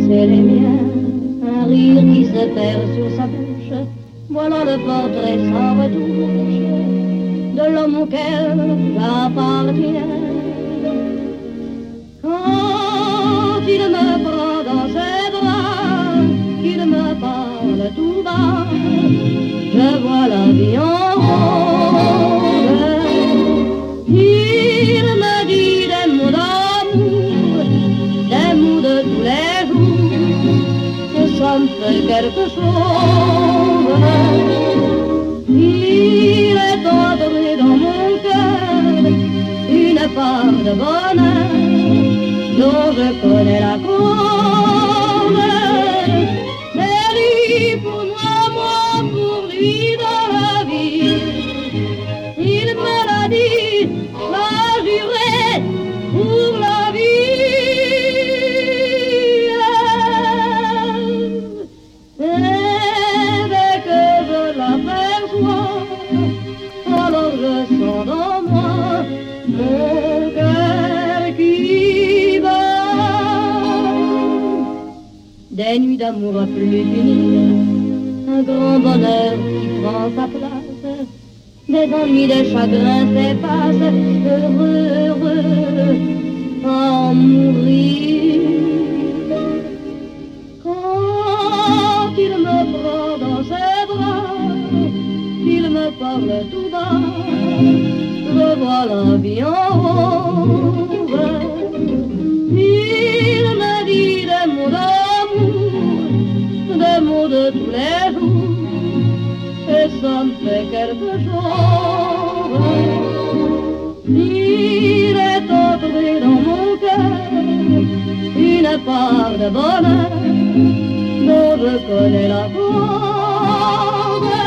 c'est les miens, un rire qui se perd sur sa bouche. Voilà le portrait sans retouche de l'homme auquel j'appartiens. Quand il me prend dans ses bras, qu'il me parle tout bas, je vois la vie en rose. Il me dit des mots d'amour, des mots de tous les jours, que ça me fait quelque chose. Il est entré dans mon cœur une part de bonheur dont je connais la cause. C'est lui pour moi, moi pour lui dans la vie. Il me l'a dit, m'a juré pour la vie. Et dès que je l'aperçois, alors je sens dans moi mon cœur qui bat. Des nuits d'amour à plus finir, un grand bonheur qui prend sa place, des ennuis, des chagrins s'effacent, heureux, heureux, à en mourir. Quand il me prend dans ses bras, il me parle tout bas, je vois la vie en rose. Il me dit des mots d'amour, des mots de tous les jours, et ça me fait quelque chose. Il est entré dans mon cœur une part de bonheur dont je connais la cause.